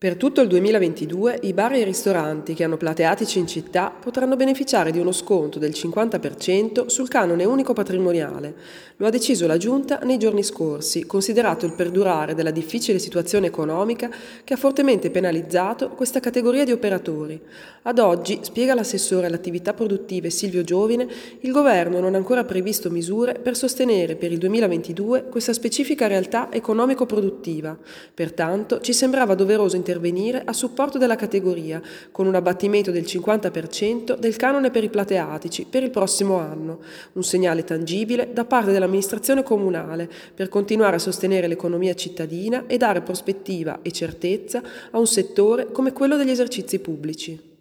Per tutto il 2022 i bar e i ristoranti che hanno plateatici in città potranno beneficiare di uno sconto del 50% sul canone unico patrimoniale. Lo ha deciso la Giunta nei giorni scorsi, considerato il perdurare della difficile situazione economica che ha fortemente penalizzato questa categoria di operatori. Ad oggi, spiega l'assessore alle attività produttive Silvio Giovine, il governo non ha ancora previsto misure per sostenere per il 2022 questa specifica realtà economico-produttiva. Pertanto ci sembrava doveroso intervenire a supporto della categoria, con un abbattimento del 50% del canone per i plateatici per il prossimo anno, un segnale tangibile da parte dell'amministrazione comunale per continuare a sostenere l'economia cittadina e dare prospettiva e certezza a un settore come quello degli esercizi pubblici.